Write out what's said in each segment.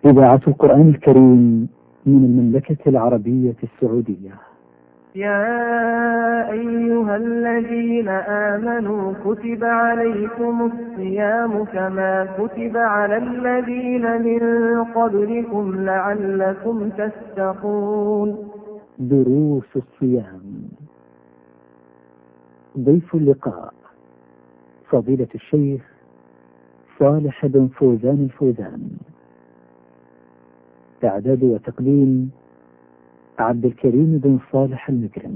إذاعة القرآن الكريم من المملكة العربية السعودية. يا أيها الذين آمنوا كتب عليكم الصيام كما كتب على الذين من قبلكم لعلكم تتقون. دروس الصيام. ضيف اللقاء فضيلة الشيخ صالح بن فوزان الفوزان. إعداد وتقديم عبد الكريم بن صالح المكرم.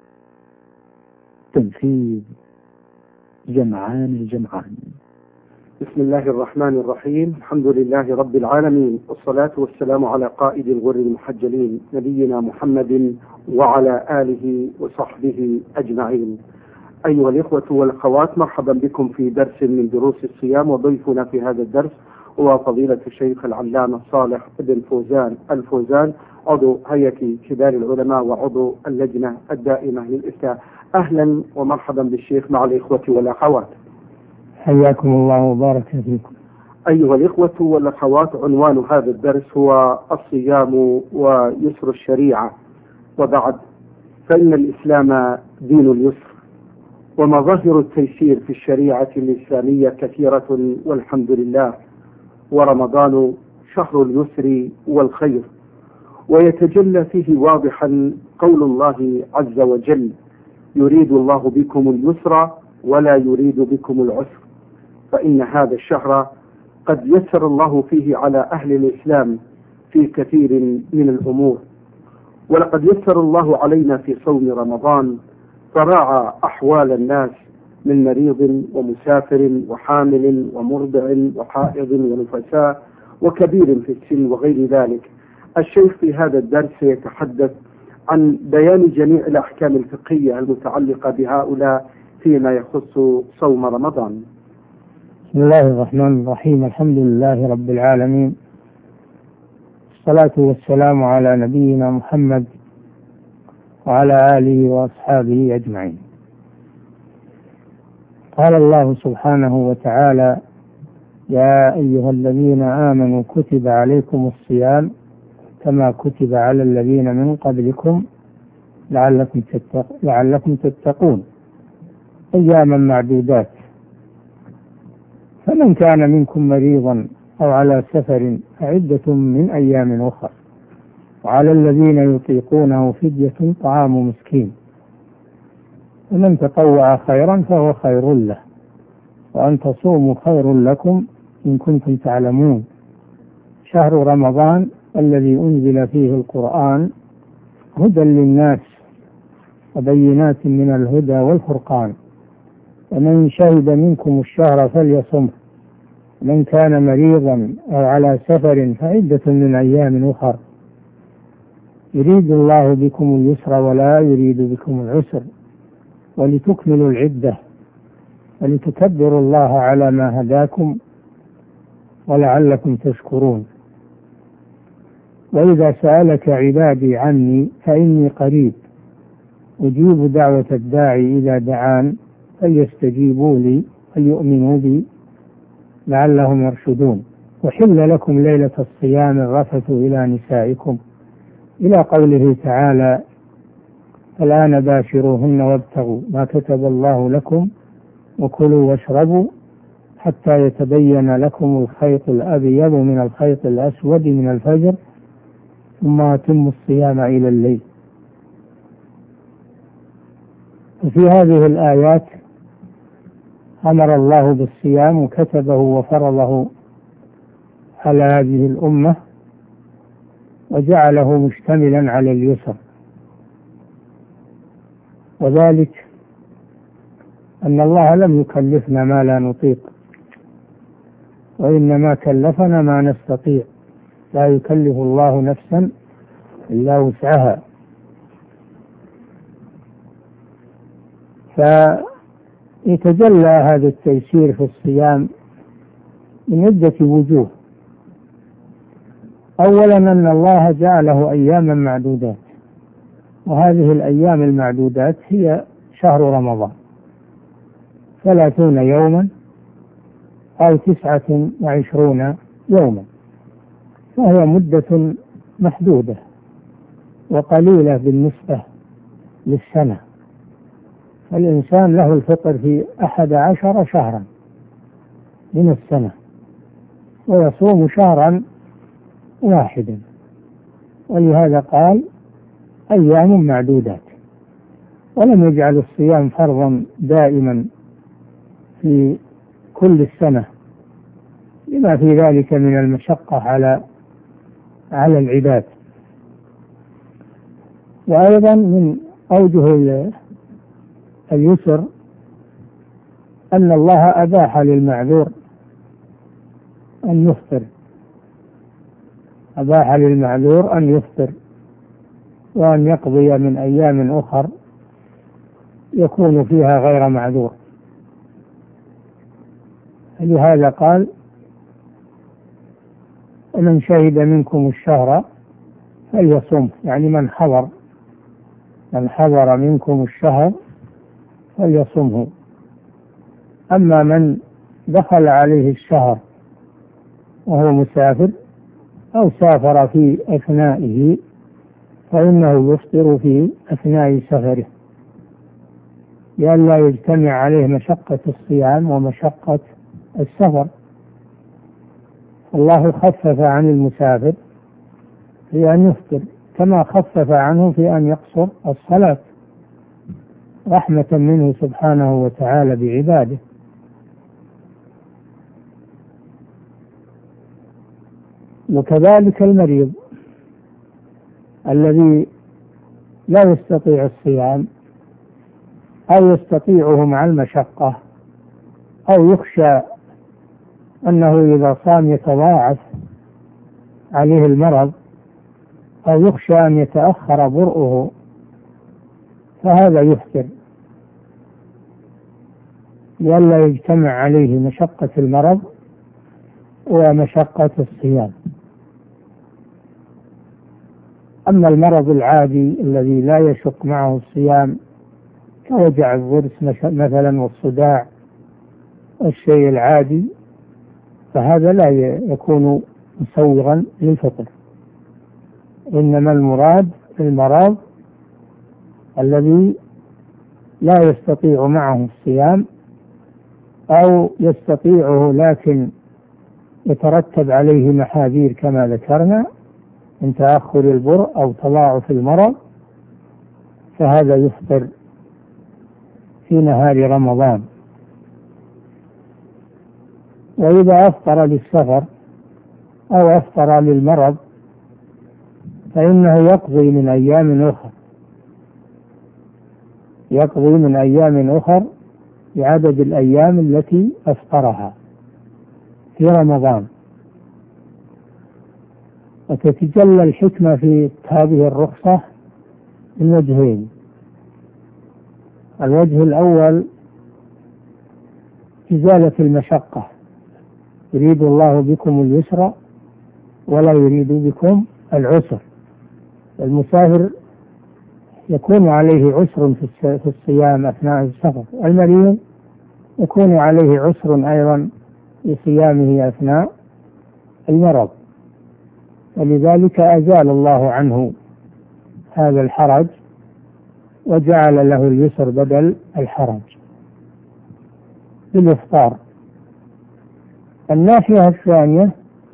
تنفيذ جمعان الجمعان. بسم الله الرحمن الرحيم. الحمد لله رب العالمين، والصلاة والسلام على قائد الغر المحجلين نبينا محمد وعلى آله وصحبه أجمعين. أيها الإخوة والأخوات، مرحبا بكم في درس من دروس الصيام، وضيفنا في هذا الدرس هو فضيلة الشيخ العلامة صالح بن فوزان الفوزان، عضو هيئة كبار العلماء وعضو اللجنة الدائمة للإفتاء. أهلا ومرحبا بالشيخ مع الإخوة والأخوات. حياكم الله وبارك فيكم. أيها الإخوة والأخوات، عنوان هذا الدرس هو الصيام ويسر الشريعة. وبعد، فإن الإسلام دين اليسر، ومظاهر التيسير في الشريعة الإسلامية كثيرة والحمد لله، ورمضان شهر اليسر والخير، ويتجلى فيه واضحا قول الله عز وجل: يريد الله بكم اليسر ولا يريد بكم العسر. فإن هذا الشهر قد يسر الله فيه على أهل الإسلام في كثير من الأمور، ولقد يسر الله علينا في صوم رمضان، فراعى أحوال الناس من مريض ومسافر وحامل ومرضع وحائض ونفساء وكبير في السن وغير ذلك. الشيخ في هذا الدرس يتحدث عن بيان جميع الأحكام الفقهية المتعلقة بهؤلاء فيما يخص صوم رمضان. بسم الله الرحمن الرحيم. الحمد لله رب العالمين، الصلاة والسلام على نبينا محمد وعلى آله وأصحابه أجمعين. قال الله سبحانه وتعالى: يا أيها الذين آمنوا كتب عليكم الصيام كما كتب على الذين من قبلكم لعلكم تتقون، أياما معدودات. فمن كان منكم مريضا أو على سفر فعدة من أيام أخر، وعلى الذين يطيقونه فدية طعام مسكين، ومن تطوع خيرا فهو خير له، وأن تصوموا خير لكم إن كنتم تعلمون. شهر رمضان الذي أنزل فيه القرآن هدى للناس وبينات من الهدى والفرقان، ومن شهد منكم الشهر فليصمه، من كان مريضا أو على سفر فعدة من أيام أخر، يريد الله بكم اليسر ولا يريد بكم العسر، ولتكملوا العدة ولتكبروا الله على ما هداكم ولعلكم تشكرون. وإذا سألك عبادي عني فإني قريب أجيب دعوة الداعي إذا دعان فليستجيبوا لي فليؤمنوا بي لعلهم يرشدون. وحل لكم ليلة الصيام الرفث إلى نسائكم، إلى قوله تعالى: الآن باشروهن وابتغوا ما كتب الله لكم وكلوا واشربوا حتى يتبين لكم الخيط الأبيض من الخيط الأسود من الفجر ثم أتموا الصيام إلى الليل. وفي هذه الآيات أمر الله بالصيام وكتبه وفرضه على هذه الأمة، وجعله مشتملا على اليسر، وذلك أن الله لم يكلفنا ما لا نطيق، وإنما كلفنا ما نستطيع، لا يكلف الله نفسا إلا وسعها. فيتجلى هذا التيسير في الصيام من عدة وجوه. أولا أن الله جعله أياما معدودات، وهذه الأيام المعدودات هي شهر رمضان، 30 يوما أو 29 يوما. فهي مدة محدودة وقليلة بالنسبة للسنة. الإنسان له الفطر في 11 شهرا من السنة، ويصوم شهرا واحدا، ولهذا قال أيام معدودات، ولم يجعل الصيام فرضا دائما في كل السنة، لما في ذلك من المشقة على العباد. وأيضا من أوجه اليسر أن الله أباح للمعذور أن يفطر، أباح للمعذور أن يفطر وأن يقضي من أيام أخر يكون فيها غير معذور. لهذا قال من شهد منكم الشهر فليصم، يعني من حضر منكم الشهر فليصمه. أما من دخل عليه الشهر وهو مسافر أو سافر في أثنائه فإنه يفطر في أثناء سفره، لئلا يجتمع عليه مشقة الصيام ومشقة السفر. الله خفف عن المسافر في أن يفطر، كما خفف عنه في أن يقصر الصلاة، رحمة منه سبحانه وتعالى بعباده. وكذلك المريض الذي لا يستطيع الصيام أو يستطيعه مع المشقة، أو يخشى أنه إذا صام يتضاعف عليه المرض، أو يخشى أن يتأخر برؤه، فهذا يفطر لئلا يجتمع عليه مشقة المرض ومشقة الصيام. أما المرض العادي الذي لا يشق معه الصيام كوجع الضرس مثلا والصداع والشيء العادي، فهذا لا يكون مسوغا للفطر. إنما المراد المرض الذي لا يستطيع معه الصيام، أو يستطيعه لكن يترتب عليه محاذير كما ذكرنا من تأخر البرء أو تضاعف المرض، فهذا يفطر في نهار رمضان. وإذا أفطر للسفر أو أفطر للمرض فإنه يقضي من أيام أخر، يقضي من أيام أخر بعدد الأيام التي أفطرها في رمضان. وتتجلى الحكمة في هذه الرخصة من وجهين: الوجه الأول إزالة المشقة، يريد الله بكم اليسر ولا يريد بكم العسر. المسافر يكون عليه عسر في الصيام أثناء السفر، المريض يكون عليه عسر أيضا في صيامه أثناء المرض، ولذلك أزال الله عنه هذا الحرج وجعل له اليسر بدل الحرج بالإفطار. الناحية الثانية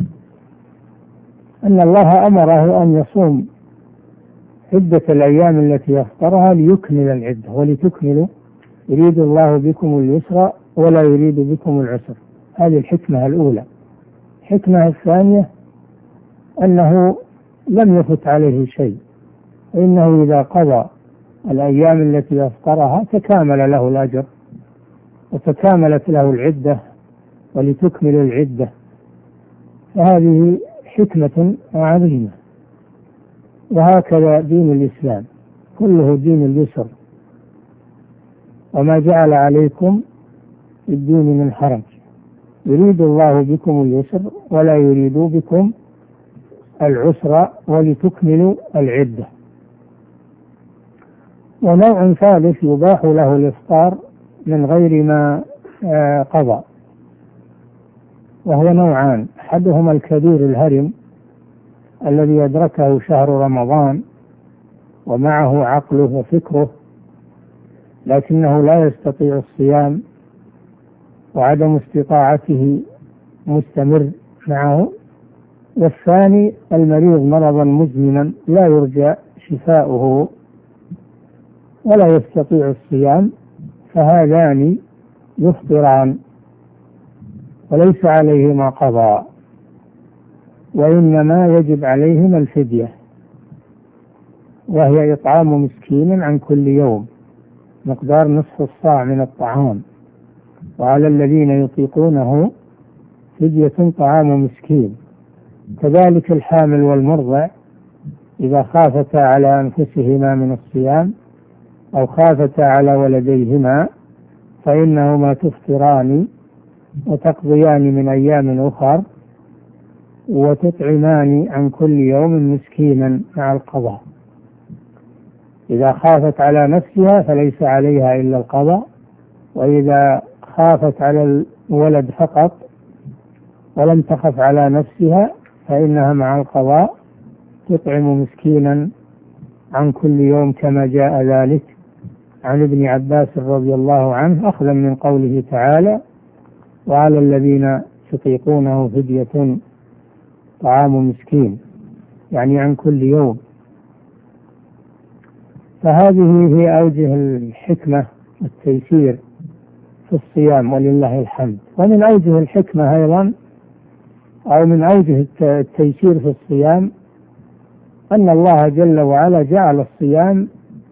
أن الله أمره أن يصوم عدة الأيام التي يفطرها ليكمل العدة، ولتكملوا يريد الله بكم اليسر ولا يريد بكم العسر. هذه الحكمة الأولى. الحكمة الثانية أنه لم يفت عليه شيء، إنه إذا قضى الأيام التي يفطرها تكامل له الأجر وتكاملت له العدة ولتكمل العدة. فهذه حكمة عظيمة. وهكذا دين الإسلام كله دين اليسر، وما جعل عليكم في الدين من حرج، يريد الله بكم اليسر ولا يريد بكم العسر ولتكملوا العدة. ونوع ثالث يباح له الإفطار من غير ما قضى، وهو نوعان: أحدهما الكبير الهرم الذي أدركه شهر رمضان ومعه عقله وفكره لكنه لا يستطيع الصيام وعدم استطاعته مستمر معه، والثاني المريض مرضا مزمنا لا يرجى شفاؤه ولا يستطيع الصيام، فهذان يفطران وليس عليهما قضاء، وإنما يجب عليهما الفدية، وهي إطعام مسكين عن كل يوم مقدار نصف الصاع من الطعام، وعلى الذين يطيقونه فدية طعام مسكين. كذلك الحامل والمرضع إذا خافتا على أنفسهما من الصيام أو خافتا على ولديهما فإنهما تفطران وتقضيان من أيام أخر وتطعمان عن كل يوم مسكينا مع القضاء. إذا خافت على نفسها فليس عليها إلا القضاء، وإذا خافت على الولد فقط ولم تخف على نفسها فإنها مع القضاء تطعم مسكينا عن كل يوم، كما جاء ذلك عن ابن عباس رضي الله عنه أخذا من قوله تعالى: وعلى الذين يطيقونه فدية طعام مسكين، يعني عن كل يوم. فهذه هي أوجه الحكمة والتيسير في الصيام ولله الحمد. ومن أوجه الحكمة أيضا أو من أوجه التيسير في الصيام أن الله جل وعلا جعل الصيام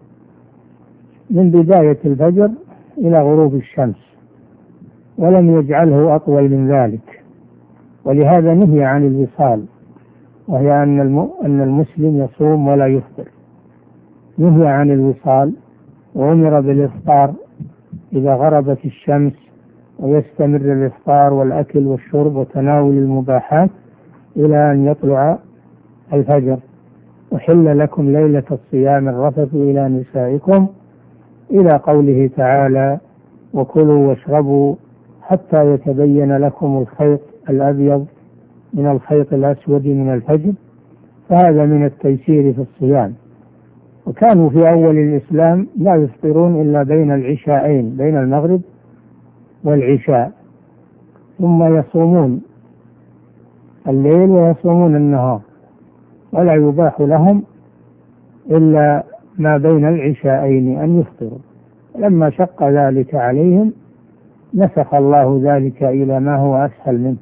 من بداية الفجر إلى غروب الشمس ولم يجعله أطول من ذلك، ولهذا نهي عن الوصال، وهي أن المسلم يصوم ولا يفطر، نهي عن الوصال وأمر بالإفطار إذا غربت الشمس، ويستمر الإفطار والأكل والشرب وتناول المباحات إلى أن يطلع الفجر. أحل لكم ليلة الصيام الرفث إلى نسائكم إلى قوله تعالى: وكلوا واشربوا حتى يتبين لكم الخيط الأبيض من الخيط الأسود من الفجر. فهذا من التيسير في الصيام. وكانوا في أول الإسلام لا يفطرون إلا بين العشاءين، بين المغرب والعشاء، ثم يصومون الليل ويصومون النهار، ولا يباح لهم إلا ما بين العشاءين أن يفطروا. لما شق ذلك عليهم نسخ الله ذلك إلى ما هو أسهل منه: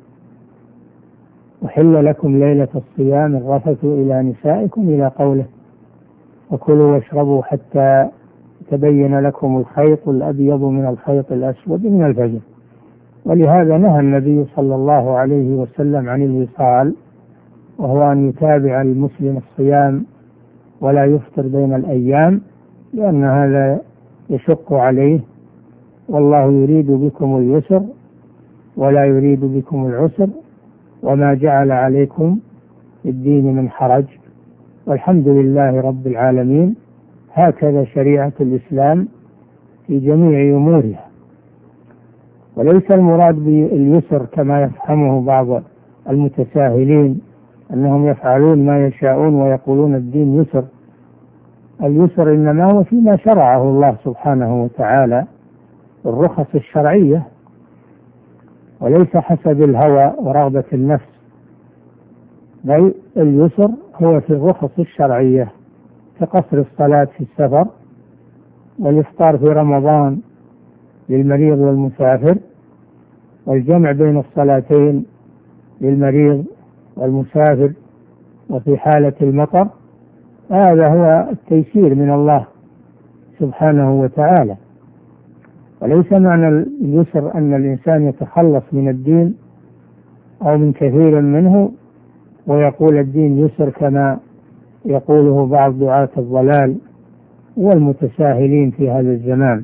أحل لكم ليلة الصيام الرفث إلى نسائكم إلى قوله: وكلوا واشربوا حتى تبين لكم الخيط الأبيض من الخيط الأسود من الفجر. ولهذا نهى النبي صلى الله عليه وسلم عن الوصال، وهو أن يتابع المسلم الصيام ولا يفطر بين الأيام، لأن هذا يشق عليه، والله يريد بكم اليسر ولا يريد بكم العسر وما جعل عليكم في الدين من حرج، والحمد لله رب العالمين. هكذا شريعة الإسلام في جميع أمورها، وليس المراد باليسر كما يفهمه بعض المتساهلين أنهم يفعلون ما يشاءون ويقولون الدين يسر. اليسر إنما هو فيما شرعه الله سبحانه وتعالى، الرخص الشرعية، وليس حسب الهوى ورغبة النفس، بل اليسر هو في الرخص الشرعية، كقصر الصلاة في السفر، والإفطار في رمضان للمريض والمسافر، والجمع بين الصلاتين للمريض والمسافر وفي حالة المطر. هذا هو التيسير من الله سبحانه وتعالى. وليس معنى اليسر أن الإنسان يتخلص من الدين أو من كثير منه ويقول الدين يسر كما يقوله بعض دعاة الضلال والمتساهلين في هذا الزمان.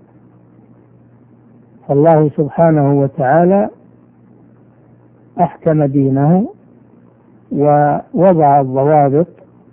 فالله سبحانه وتعالى أحكم دينه ووضع الضوابط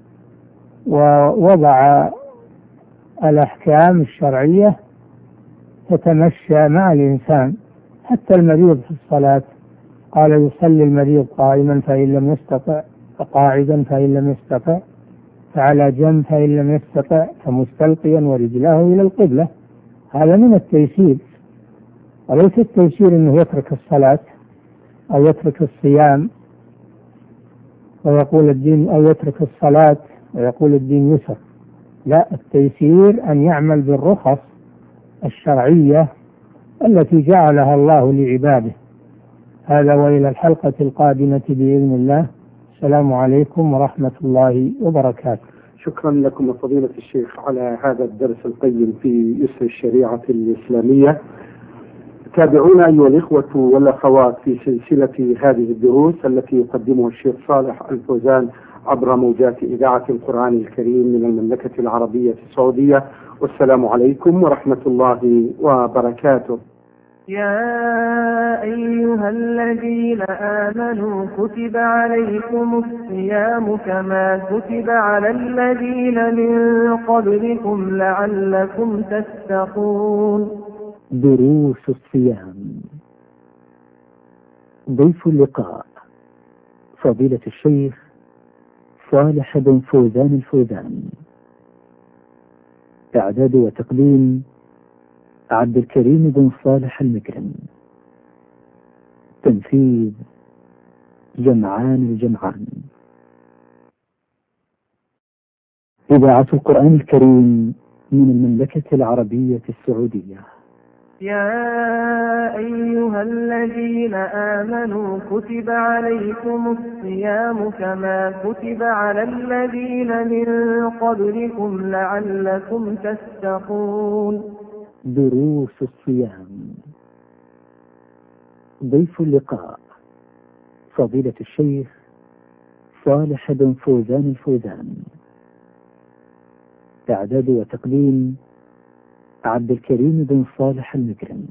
ووضع الأحكام الشرعية تتمشى مع الإنسان. حتى المريض في الصلاة قال: يصلي المريض قائما فإن لم يستطع فقاعدا فإن لم يستطع، فعلى جنب فإن لم يستطع، فمستلقيا ورجلاه إلى القبلة. هذا من التيسير، وليس التيسير أنه يترك الصلاة أو يترك الصيام ويقول الدين، أو يترك الصلاة ويقول الدين يسر. لا، التيسير أن يعمل بالرخص الشرعية التي جعلها الله لعباده. هذا، وإلى الحلقة القادمة بإذن الله. السلام عليكم ورحمة الله وبركاته. شكرا لكم فضيلة الشيخ على هذا الدرس القيم في يسر الشريعة الإسلامية. تابعونا أيها الإخوة والأخوات في سلسلة هذه الدروس التي يقدمها الشيخ صالح الفوزان عبر موجات إذاعة القرآن الكريم من المملكة العربية السعودية. والسلام عليكم ورحمة الله وبركاته. يا أيها الذين آمنوا كتب عليكم الصيام كما كتب على الذين من قبلكم لعلكم تتقون. دروس الصيام. ضيف اللقاء فضيلة الشيخ صالح بن فوزان الفوزان. إعداد وتقديم عبد الكريم بن صالح المكرم. تنفيذ جمعان الجمعان. إذاعة القرآن الكريم من المملكة العربية السعودية. يا أيها الذين آمنوا كتب عليكم الصيام كما كتب على الذين من قبلكم لعلكم تتقون. دروس الصيام. ضيف اللقاء فضيلة الشيخ صالح بن فوزان الفوزان. إعداد وتقديم عبد الكريم بن صالح المكرم.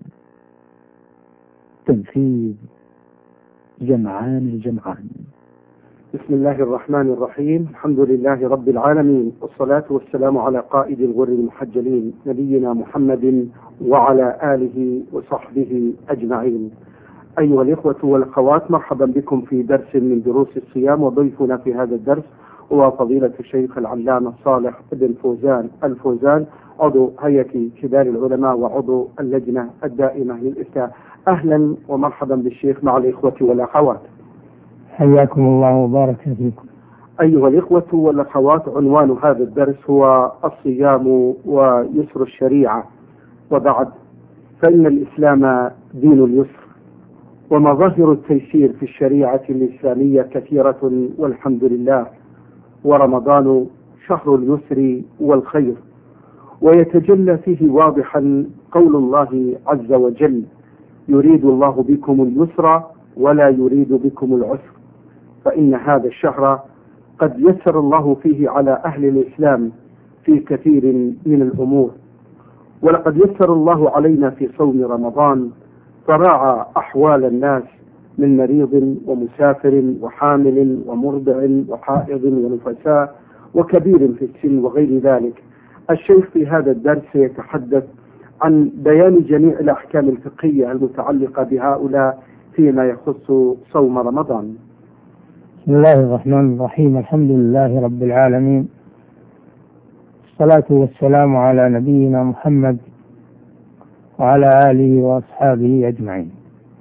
تنفيذ جمعان الجمعان. بسم الله الرحمن الرحيم. الحمد لله رب العالمين، والصلاة والسلام على قائد الغر المحجلين نبينا محمد وعلى آله وصحبه أجمعين. أيها الإخوة والأخوات، مرحبا بكم في درس من دروس الصيام. وضيفنا في هذا الدرس هو فضيلة الشيخ العلامة صالح بن فوزان الفوزان، عضو هيئة كبار العلماء وعضو اللجنة الدائمة للإفتاء. أهلا ومرحبا بالشيخ مع الإخوة والأخوات. حياكم الله وبارك فيكم. أيها الإخوة والأخوات، عنوان هذا الدرس هو الصيام ويسر الشريعة. وبعد، فإن الإسلام دين اليسر، ومظاهر التيسير في الشريعة الإسلامية كثيرة والحمد لله. ورمضان شهر اليسر والخير، ويتجلى فيه واضحا قول الله عز وجل: يريد الله بكم اليسر ولا يريد بكم العسر. فإن هذا الشهر قد يسر الله فيه على أهل الإسلام في كثير من الأمور، ولقد يسر الله علينا في صوم رمضان، فراعى أحوال الناس من مريض ومسافر وحامل ومرضع وحائض ونفساء وكبير في السن وغير ذلك. الشيخ في هذا الدرس يتحدث عن بيان جميع الأحكام الفقهية المتعلقة بهؤلاء فيما يخص صوم رمضان. بسم الله الرحمن الرحيم. الحمد لله رب العالمين، الصلاة والسلام على نبينا محمد وعلى آله وأصحابه أجمعين.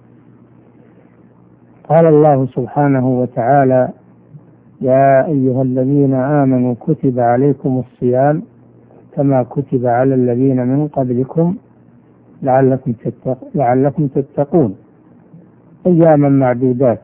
قال الله سبحانه وتعالى: يا أيها الذين آمنوا كتب عليكم الصيام كما كتب على الذين من قبلكم لعلكم تتقون، أياما معدودات.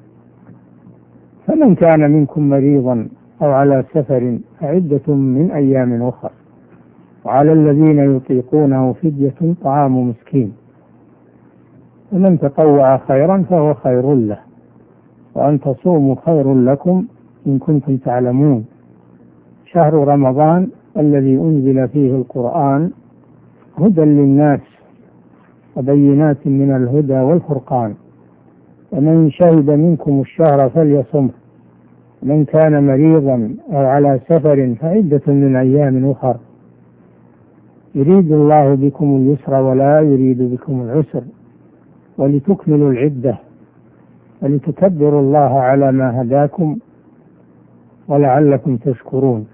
فمن كان منكم مريضا أو على سفر فعدة من أيام أخر، وعلى الذين يطيقونه فدية طعام مسكين، ومن تطوع خيرا فهو خير له، وأن تصوموا خير لكم إن كنتم تعلمون. شهر رمضان الذي أنزل فيه القرآن هدى للناس وبينات من الهدى والفرقان، ومن شهد منكم الشهر فليصمه، من كان مريضا أو على سفر فعدة من أيام أخر، يريد الله بكم اليسر ولا يريد بكم العسر، ولتكملوا العدة ولتكبروا الله على ما هداكم ولعلكم تشكرون.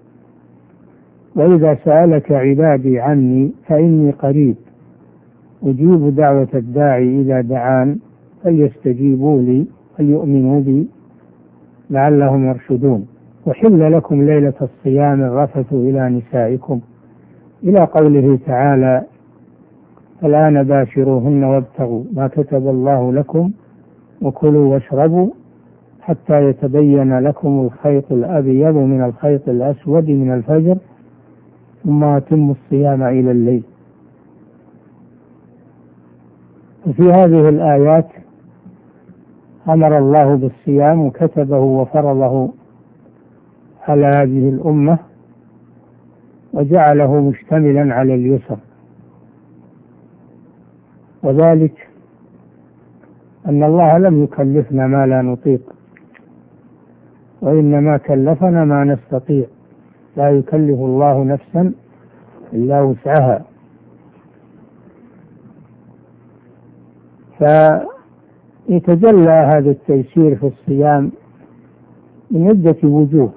وإذا سألك عبادي عني فإني قريب أجيب دعوة الداعي إذا دعان فليستجيبوا لي وليؤمنوا بي لعلهم يرشدون. وحل لكم ليلة الصيام الرفث إلى نسائكم إلى قوله تعالى الآن باشروهن وابتغوا ما كتب الله لكم وكلوا واشربوا حتى يتبين لكم الخيط الأبيض من الخيط الأسود من الفجر ثم أتموا الصيام إلى الليل. وفي هذه الآيات أمر الله بالصيام وكتبه وفرضه على هذه الأمة وجعله مشتملا على اليسر، وذلك أن الله لم يكلفنا ما لا نطيق، وإنما كلفنا ما نستطيع، لا يكلف الله نفسا إلا وسعها. فيتجلى هذا التيسير في الصيام من عدة وجوه.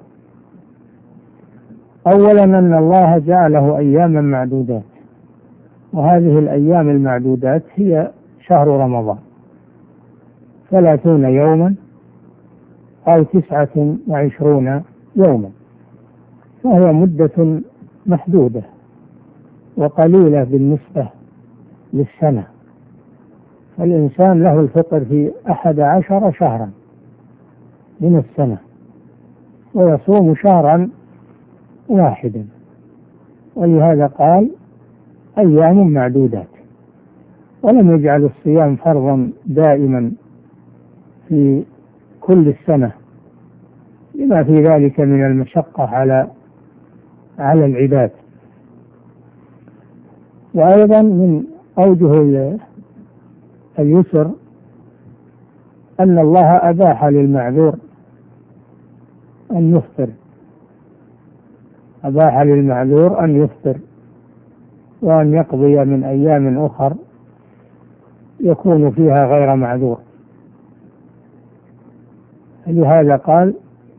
أولا أن الله جعله أياما معدودات، وهذه الأيام المعدودات هي شهر رمضان 30 يوما أو 29 يوما، فهي مدة محدودة وقليلة بالنسبة للسنة. الإنسان له الفطر في 11 شهرا من السنة ويصوم شهرا واحدا، ولهذا قال أيام معدودات، ولم يجعل الصيام فرضا دائما في كل السنة لما في ذلك من المشقة على العباد. وأيضا من أوجه اليسر أن الله أباح للمعذور أن يفطر، أباح للمعذور أن يفطر وأن يقضي من أيام أخر يكون فيها غير معذور. لهذا قال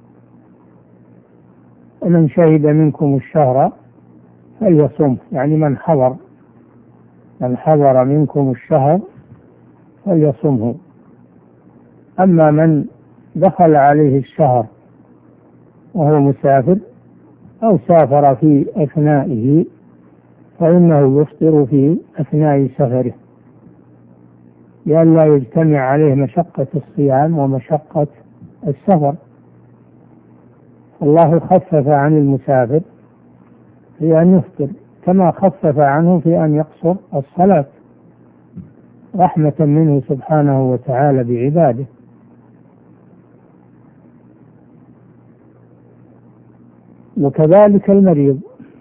ومن شهد منكم الشهر فليصم، يعني من حضر منكم الشهر فليصمه. أما من دخل عليه الشهر وهو مسافر أو سافر في أثنائه فإنه يفطر في أثناء سفره لئلا يجتمع عليه مشقة الصيام ومشقة السفر. الله خفف عن المسافر في أن يفطر كما خفف عنه في أن يقصر الصلاة رحمة منه سبحانه وتعالى بعباده. وكذلك المريض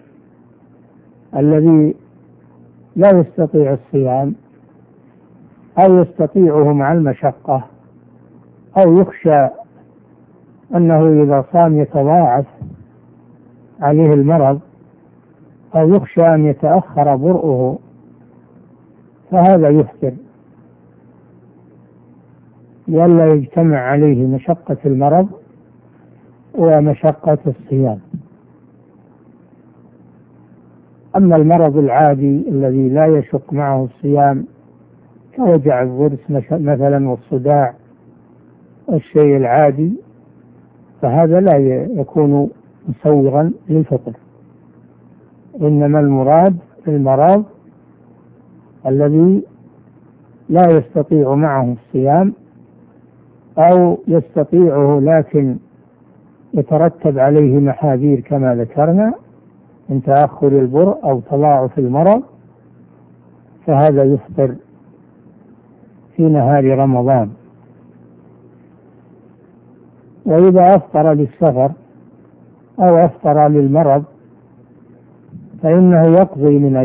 الذي لا يستطيع الصيام أو يستطيعه مع المشقة أو يخشى أنه إذا صام يتضاعف عليه المرض أو يخشى أن يتأخر برؤه فهذا يفطر لئلا يجتمع عليه مشقة المرض ومشقة الصيام. أما المرض العادي الذي لا يشق معه الصيام كوجع الضرس مثلا والصداع والشيء العادي فهذا لا يكون مسوغا للفطر، إنما المراد المرض الذي لا يستطيع معه الصيام أو يستطيعه لكن يترتب عليه محاذير كما ذكرنا من تأخر البرء أو تضاعف المرض، فهذا يفطر في نهار رمضان. وإذا أفطر للسفر أو أفطر للمرض فإنه يقضي من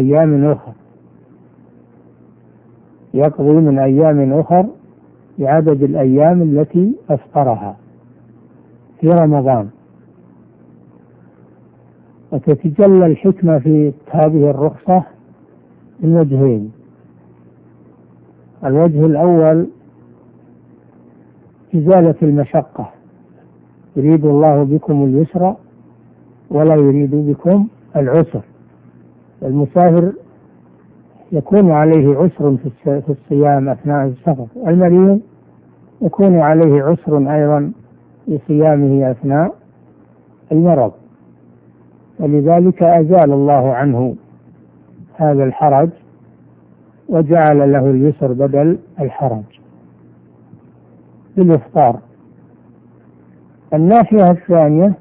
أيام أخر بعدد الأيام التي أفطرها في رمضان. وتتجلى الحكمة في هذه الرخصة من وجهين: الوجه الأول إزالة المشقة يريد الله بكم اليسر ولا يريد بكم العسر. المسافر يكون عليه عسر في الصيام أثناء السفر، المريض يكون عليه عسر أيضا في صيامه أثناء المرض، ولذلك أزال الله عنه هذا الحرج وجعل له اليسر بدل الحرج بالإفطار. الناحية الثانية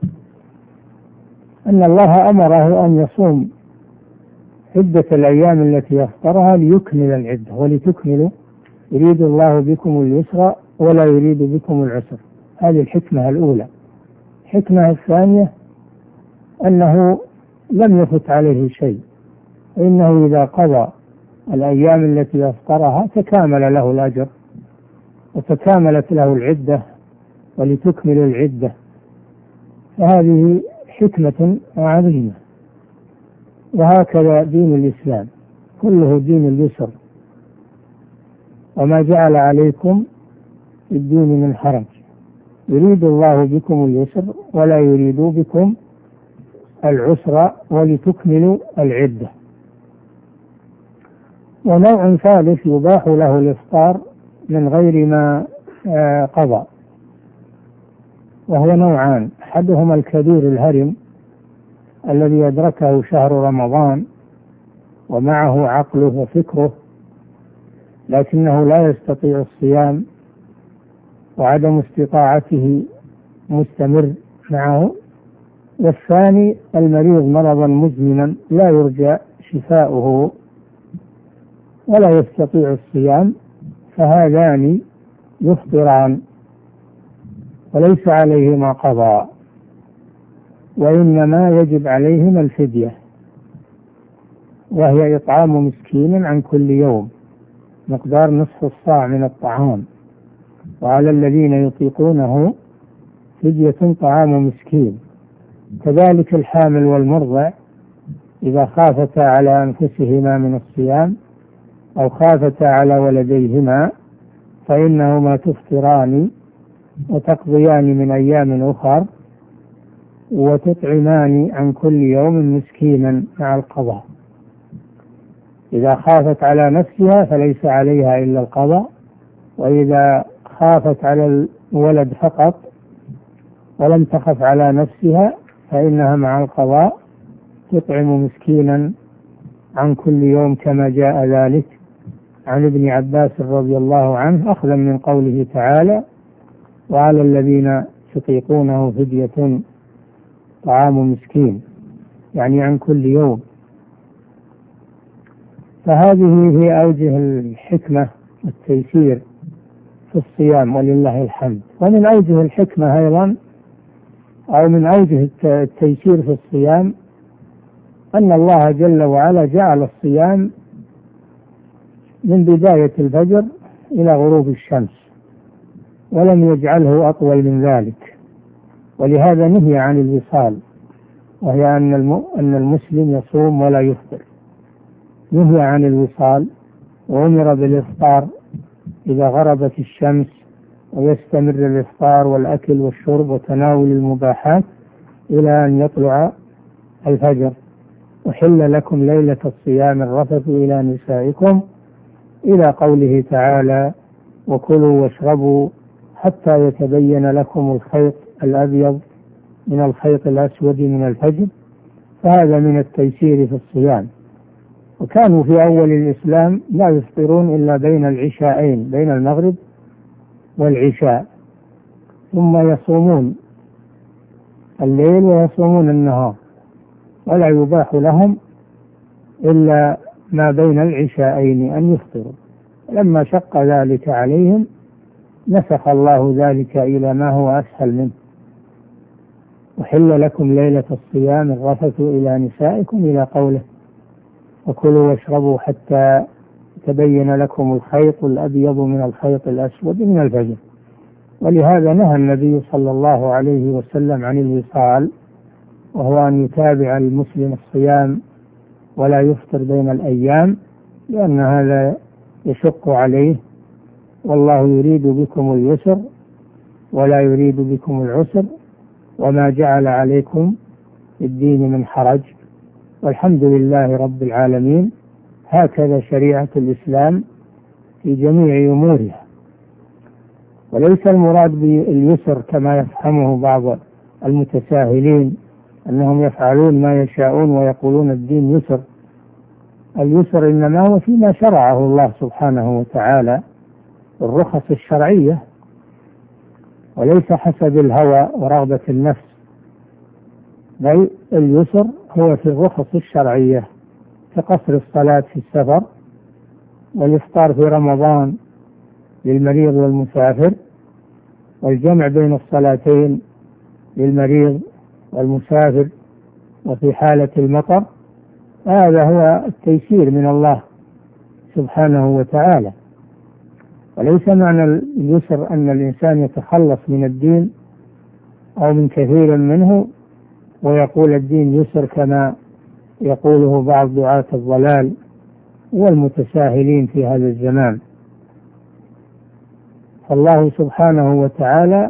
أن الله أمره أن يصوم عدة الأيام التي يفطرها ليكمل العدة، ولتكملوا يريد الله بكم اليسر ولا يريد بكم العسر. هذه الحكمة الأولى. الحكمة الثانية أنه لم يفت عليه شيء، إنه إذا قضى الأيام التي يفطرها تكامل له الأجر وتكاملت له العدة ولتكمل العدة. فهذه حكمة عظيمة. وهكذا دين الإسلام كله دين اليسر، وما جعل عليكم في الدين من حرج، يريد الله بكم اليسر ولا يريد بكم العسر ولتكملوا العدة. ونوع ثالث يباح له الإفطار من غير ما قضى، وهو نوعان: أحدهما الكبير الهرم الذي يدركه شهر رمضان ومعه عقله وفكره لكنه لا يستطيع الصيام، وعدم استطاعته مستمر معه. والثاني المريض مرضا مزمنا لا يرجى شفاؤه ولا يستطيع الصيام، فهذان يفطران وليس عليهما قضاء، وإنما يجب عليهما الفدية، وهي إطعام مسكين عن كل يوم مقدار نصف الصاع من الطعام، وعلى الذين يطيقونه فدية طعام مسكين. كذلك الحامل والمرضع إذا خافتا على أنفسهما من الصيام أو خافتا على ولديهما فإنهما تفطران وتقضيان من أيام أخر وتطعمان عن كل يوم مسكينا مع القضاء. إذا خافت على نفسها فليس عليها إلا القضاء، وإذا خافت على الولد فقط ولم تخف على نفسها فإنها مع القضاء تطعم مسكينا عن كل يوم، كما جاء ذلك عن ابن عباس رضي الله عنه أخذا من قوله تعالى: وعلى الذين يطيقونه فدية طعام مسكين، يعني عن كل يوم. فهذه هي أوجه الحكمة والتيسير في الصيام ولله الحمد. ومن أوجه الحكمة أيضا أو من أوجه التيسير في الصيام أن الله جل وعلا جعل الصيام من بداية الفجر إلى غروب الشمس، ولم يجعله أطول من ذلك، ولهذا نهي عن الوصال، وهي أن المسلم يصوم ولا يفطر. نهي عن الوصال وأمر بالإفطار إذا غربت الشمس، ويستمر الإفطار والأكل والشرب وتناول المباحات إلى أن يطلع الفجر. أحل لكم ليلة الصيام الرفث إلى نسائكم، إلى قوله تعالى: وكلوا واشربوا حتى يتبين لكم الخيط الأبيض من الخيط الأسود من الفجر. فهذا من التيسير في الصيام. وكانوا في أول الإسلام لا يفطرون إلا بين العشاءين، بين المغرب والعشاء، ثم يصومون الليل ويصومون النهار، ولا يباح لهم إلا ما بين العشاءين أن يفطروا. لما شق ذلك عليهم نسخ الله ذلك إلى ما هو أسهل منه: وحل لكم ليلة الصيام الرفث إلى نسائكم، إلى قوله: وكلوا واشربوا حتى تبين لكم الخيط الأبيض من الخيط الأسود من الفجر. ولهذا نهى النبي صلى الله عليه وسلم عن الوصال، وهو أن يتابع المسلم الصيام ولا يفطر بين الأيام، لأن هذا يشق عليه، والله يريد بكم اليسر ولا يريد بكم العسر وما جعل عليكم في الدين من حرج والحمد لله رب العالمين. هكذا شريعة الإسلام في جميع أمورها، وليس المراد باليسر كما يفهمه بعض المتساهلين أنهم يفعلون ما يشاءون ويقولون الدين يسر. اليسر إنما هو فيما شرعه الله سبحانه وتعالى، الرخص الشرعية، وليس حسب الهوى ورغبة النفس، بل اليسر هو في الرخص الشرعية كقصر الصلاة في السفر، والإفطار في رمضان للمريض والمسافر، والجمع بين الصلاتين للمريض والمسافر وفي حالة المطر. هذا هو التيسير من الله سبحانه وتعالى. وليس معنى اليسر أن الإنسان يتخلص من الدين أو من كثير منه ويقول الدين يسر كما يقوله بعض دعاة الضلال والمتساهلين في هذا الزمان. فالله سبحانه وتعالى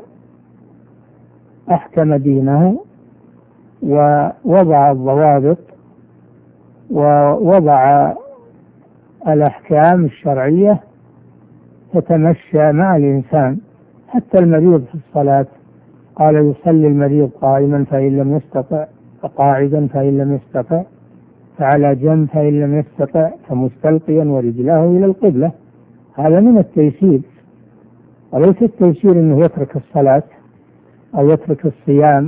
أحكم دينه ووضع الضوابط ووضع الأحكام الشرعية تتمشى مع الإنسان. حتى المريض في الصلاة قال يصلي المريض قائما فإن لم يستطع فقاعدا فإن لم يستطع فعلى جنب فإن لم يستطع فمستلقيا ورجلاه إلى القبلة. هذا من التيسير، وليس التيسير أنه يترك الصلاة أو يترك الصيام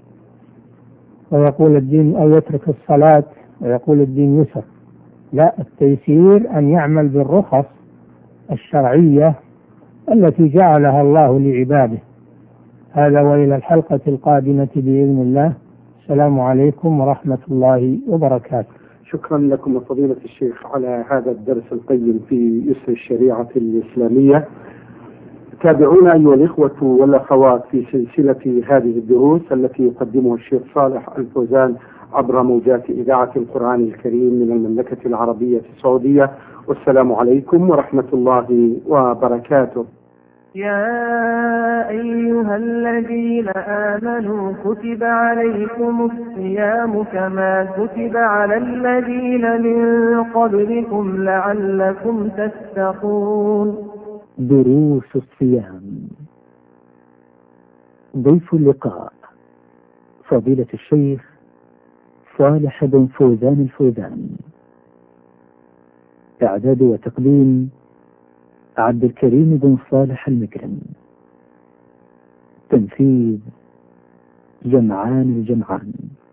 ويقول الدين، أو يترك الصلاة ويقول الدين يسر. لا، التيسير أن يعمل بالرخص الشرعية التي جعلها الله لعباده. هذا، وإلى الحلقة القادمة بإذن الله. السلام عليكم ورحمة الله وبركاته. شكرا لكم فضيلة الشيخ على هذا الدرس القيم في يسر الشريعة الإسلامية. تابعونا أيها الإخوة والأخوات في سلسلة هذه الدروس التي يقدمها الشيخ صالح الفوزان عبر موجات إذاعة القرآن الكريم من المملكة العربية السعودية. والسلام عليكم ورحمة الله وبركاته. يا أيها الذين آمنوا كتب عليكم الصيام كما كتب على الذين من قبلكم لعلكم تتقون. دروس الصيام. ضيف اللقاء فضيلة الشيخ صالح بن فوزان الفوزان. إعداد وتقديم عبد الكريم بن صالح المكرم. تنفيذ جمعان الجمعان.